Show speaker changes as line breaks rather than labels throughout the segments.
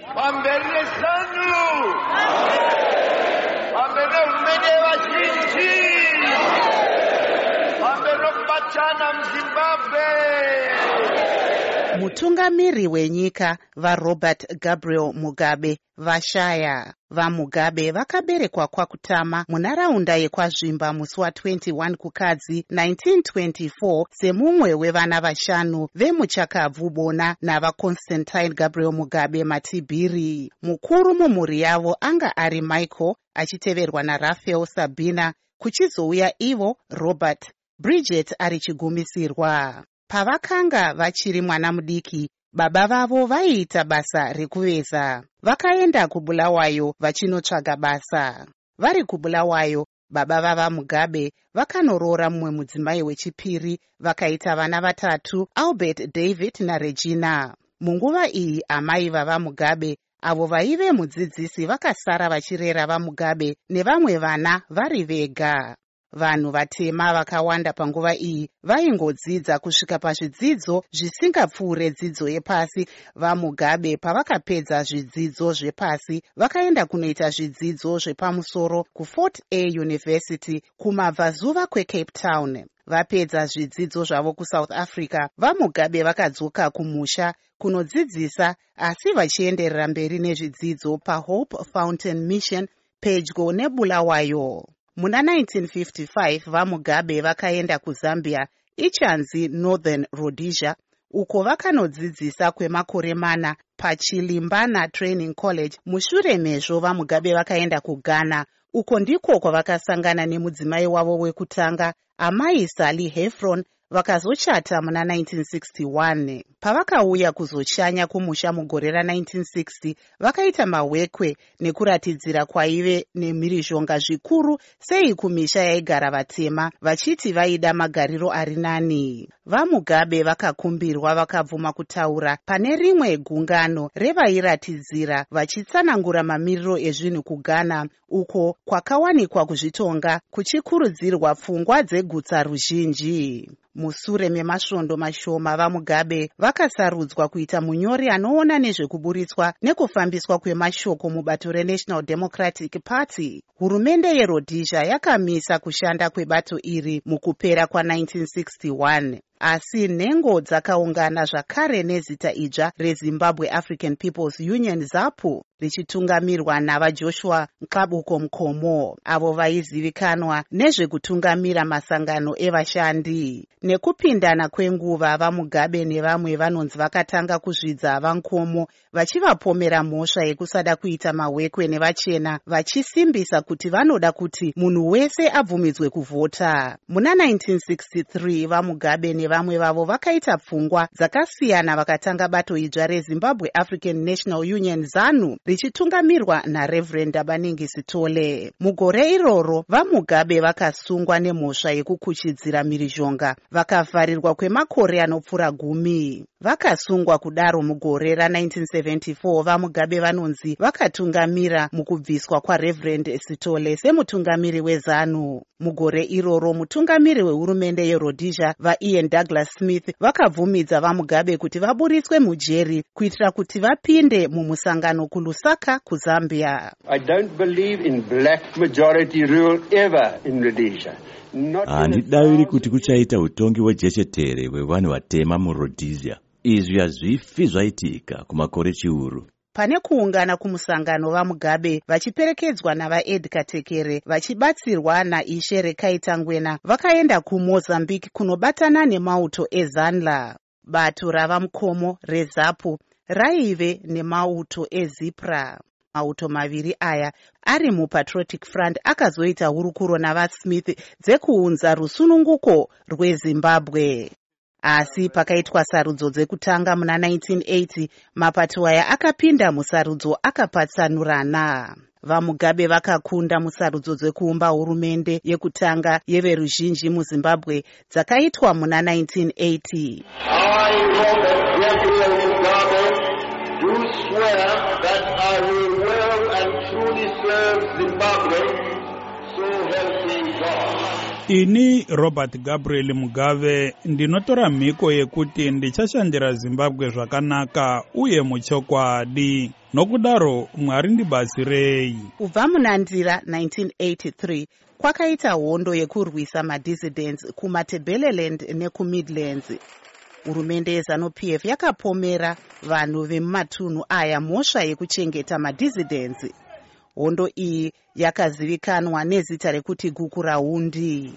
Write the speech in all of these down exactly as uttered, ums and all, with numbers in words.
pambele zanu, pambele umene vazhinji, pambele kubatana muZimbabwe.
Mutungamiri wenyika vaRobert Gabriel Mugabe vashaya. VaMugabe vakaberekwa kwakutama munharaunda yekwazvimba musi wa21 kukadzi nineteen twenty-four semumwe wevana vashanu vemuchakabvu bona navaConstantine Gabriel Mugabe Matibiri. Mukuru mumhuri yavo anga ari Michael achiteverwa naRafael Sabina, kuchizouya ivo Robert, Bridget ari chigumisirwa. Pavakanga vachiri mwana mudiki, baba vavo vaiita basa rekuveza. Vakaenda kuBulawayo vachinotsvaga basa. Vari kuBulawayo, baba vavaMugabe vakanoroora mumwe mudzimai wechipiri, vakaita vana vatatu, Albert, David naRegina. Munguva iyi amai vavaMugabe avo vaive mudzidzisi vakasara vachirera vaMugabe nevamwe vana vari vega. Vanhu vatema vakawanda panguva iyi vaingodzidza kusvika pazvidzidzo zvisingapfuure dzidzo yepasi. VaMugabe pavakapedza zvidzidzo zvepasi vakaenda kunoita zvidzidzo zvepamusoro kuFort A University kumabvazuva kweCape Town. Vapedza zvidzidzo zvavo kuSouth Africa, vaMugabe vakadzoka kumusha kunodzidzisa, asi vachienderera mberi nezvidzidzo paHope Fountain Mission pedyo neBulawayo. Muna nineteen fifty-five vaMugabe vakaenda kuZambia, ichanzi Northern Rhodesia, uko vakanodzidzisa kwemakore mana paChilimbana Training College. Mushure mezvo vaMugabe vakaenda kuGhana, uko ndiko kwavakasangana nemudzimai wavo wekutanga, amai Sally Heffron, vakazochata muna nineteen sixty-one. Pavakauya kuzoshanya kumusha mugore ra1960 vakaita mahwekwe nekuratidzira kwaive nemhirizhonga zvikuru sei kumisha yaigara vatema, vachiti vaida magariro ari nani. VaMugabe vakakumbirwa vakabvuma kutaura pane rimwe gungano revairatidzira vachitsanangura mamiriro ezvinhu kuGhana, uko kwakawanikwa kuzvitonga kuchikurudzirwa pfungwa dzegutsa ruzhinji. Musure memasvondo mashoma vaMugabe vakasarudzwa kuita munyori anoona nezvekuburitswa nekufambiswa kwemashoko mubato reNational Democratic Party. Hurumende yeRhodesia yakamisa kushanda kwebato iri mukupera kwa1961, asi nhengo dzakaungana zvakare nezita idzva reZimbabwe African People's Union ZAPU richitungamirwa navaJoshua Nxabuko Mkhomo, avo vaizivikanwa nezvekutungamira masangano evashandi. Nekupindana kwenguva vaMugabe nevamwe vanonzi vakatanga kuzvidza vaMkhomo vachivapomera mhosva yekusada kuita mahwekwe nevachena, vachisimbisa kuti vanoda kuti munhu wese abvumidzwe kuvhota. Muna nineteen sixty-three vaMugabe nevamwe vavo vakaita pfungwa dzakasiyana vakatanga bato idzva reZimbabwe African National Union ZANU richitungamirwa naReverend Dabaningi Sitole. Mugore iroro vaMugabe vakasungwa nemhosva yekukuchidzira mhirizhonga, vakavharirwa kwemakore anopfuura gumi. Vakasungwa kudaro mugore ra19 seventy-four vaMugabe vanonzi vakatungamira mukubviswa kwaReverend Sitole semutungamiri weZANU. Mugore iroro mutungamiri wehurumende yeRhodesia vaIan Douglas Smith vakabvumidza vaMugabe kuti vaburitswe mujeri kuitira kuti vapinde mumusangano kuLusaka kuZambia.
I don't believe in black majority rule ever in Rhodesia.
Handidaviri kuti kuchaita utongi hwejechetere hwevanhu vatema muRhodesia. Izvi hazvifi zvaitika kumakore chiuru.
Pane kuungana kumusangano vaMugabe vachiperekedzwa navaEd Katekere vachibatsirwa naIshe Rekaita Ngwena vakaenda kuMozambique kunobatana nemauto eZanla. Bato ravaMkhomo reZAPU raive nemauto eZipra. Mauto maviri aya ari muPatriotic Front akazoita hurukuro navaSmith dzekuunza rusununguko rweZimbabwe. Asi pakaitwa sarudzo dzekutanga muna nineteen eighty, mapato aya akapinda musarudzo akapatsanurana. VaMugabe vakakunda musarudzo dzekuumba hurumende yekutanga yeveruzhinji muZimbabwe dzakaitwa muna nineteen eighty.
I, Robert Gabriel Mugabe, do swear that I will well and truly serve Zimbabwe,
Ini Robert Gabriel Mugabe ndinotora mhiko yekuti ndichashandira Zimbabwe zvakanaka uye muchokwadi. Nokudaro Mwari ndibatsirei.
Kubva munandira nineteen eighty-three kwakaita hondo yekurwisa madissidents kumaTebeleland nekuMidlands. Hurumende yeZANU-P F yakapomera vanhu vemumatunhu aya mhosva yekuchengeta madissidents. Hondo iyi yakazivikanwa nezita rekuti Gukurahundi.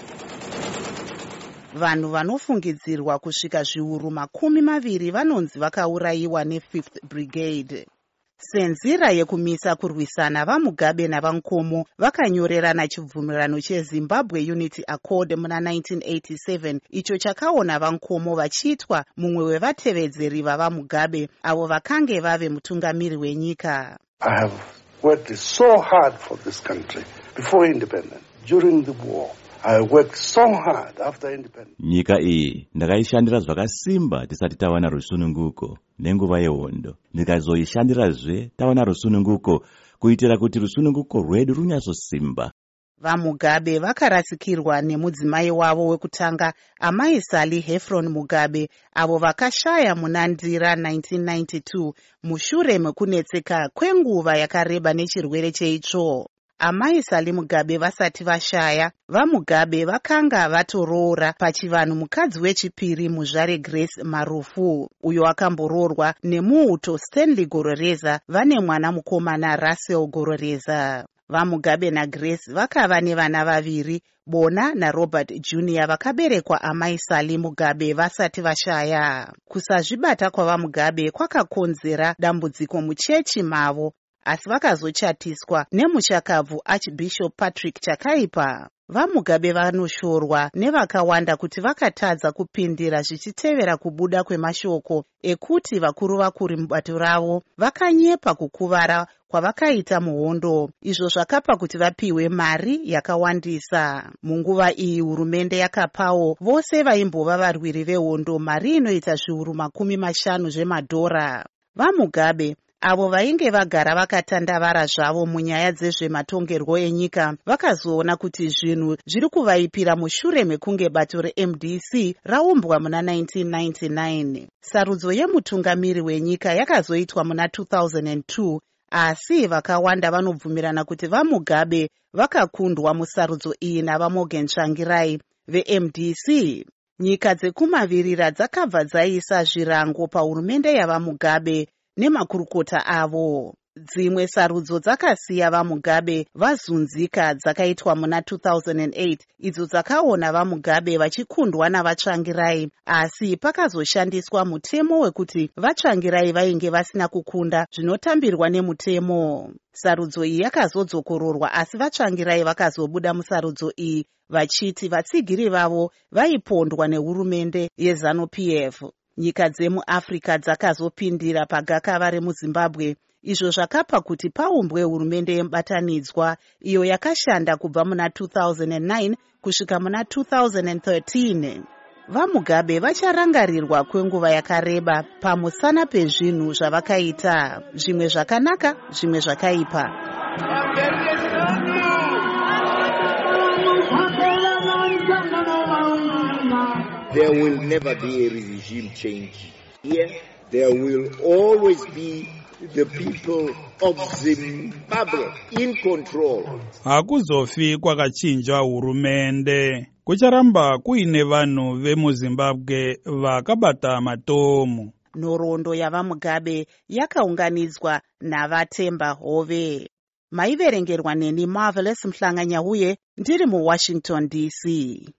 Vanhu vanofungidzirwa kusvika zviuru makumi maviri vanonzi vakaurayiwa ne-fifth Brigade. Senzira yekumisa kurwisana, vaMugabe navankomo vakanyorerana chibvumirano cheZimbabwe Unity Accord muna nineteen eighty-seven, icho chakaona vankomo vachiitwa mumwe wevatevedzeri vavaMugabe avo vakange vave mutungamiri wenyika.
I have worked so hard for this country before independence, during the war. I worked so hard after independence.
Nyika iyi ndakaishandira zvakasimba tisati tawana rusununguko nenguva yehondo. Ndikazoishandirazve tawana rusununguko kuitira kuti rusununguko rwedu runyatsosimba.
VaMugabe vakarasikirwa nemudzimai wavo wekutanga, Amai Sally Heffron Mugabe, avo vakashaya munandira nineteen ninety-two mushure mekunetseka kwenguva yakareba nechirwere cheitsvo. Amai Sally Mugabe vasati vashaya, vaMugabe vakanga vatoroora pachivanhu mukadzi wechipiri muzvare Grace Marufu, uyo akamboroorwa nemuuto Stanley Gororeza, vane mwana mukomana Russell Gororeza. VaMugabe naGrace vakava nevana vaviri, Bona naRobert Junior vakaberekwa Amai Sally Mugabe vasati vashaya. Kusazvibata kwavaMugabe kwakakonzera dambudziko muchechi mavo, asi vakazochatiswa nemuchakabvu Archbishop Patrick Chakaipa. VaMugabe vanoshorwa nevakawanda kuti vakatadza kupindira zvichitevera kubuda kwemashoko ekuti vakuru vakuru mubato ravo vakanyepa kukuvara kwavakaita muhondo, izvo zvakapa kuti vapiwe mari yakawandisa. Munguva iyi hurumende yakapawo vose vaimbova varwiri vehondo mari inoita zviuru makumi mashanu zvemadhora. VaMugabe avo vainge vagara vakatandavara zvavo munyaya dzezvematongerwo enyika vakazoona kuti zvinhu zviri kuvaipira mushure mekunge bato reM D C raumbwa muna nineteen ninety-nine. Sarudzo yemutungamiri wenyika yakazoitwa muna two thousand two, asi vakawanda vanobvumirana kuti vaMugabe vakakundwa musarudzo iyi navaMorgan Tsvangirai veM D C. Nyika dzekumavirira dzakabva dzaisa zvirango pahurumende yavaMugabe nemakurukota avo. Dzimwe sarudzo dzakasiya vaMugabe vazunzika dzakaitwa muna two thousand eight, idzo dzakaona vaMugabe vachikundwa navaTsvangirai, asi pakazoshandiswa mutemo wekuti vaTsvangirai vainge vasina kukunda zvinotambirwa nemutemo. Sarudzo iyi yakazodzokororwa, asi vaTsvangirai vakazobuda musarudzo iyi vachiti vatsigiri vavo vaipondwa nehurumende yeZANU-P F. Nyika dzemuAfrica dzakazopindira pagakava remuZimbabwe, izvo zvakapa kuti paumbwe hurumende yemubatanidzwa iyo yakashanda kubva muna two thousand nine kusvika muna two thousand thirteen. VaMugabe vacharangarirwa kwenguva yakareba pamusana pezvinhu zvavakaita, zvimwe zvakanaka, zvimwe zvakaipa.
There will never be a regime change here. There will always be the people of Zimbabwe in control.
Hakuzofi kwakachinjwa hurumende. Kucharamba kuine vanhu vemuZimbabwe vakabata matomu.
Nhoroondo yavaMugabe yakaunganidzwa navaTemba Hove. Maiverengerwa neni Marvelous Mhlanganyauye ndiri muWashington D C.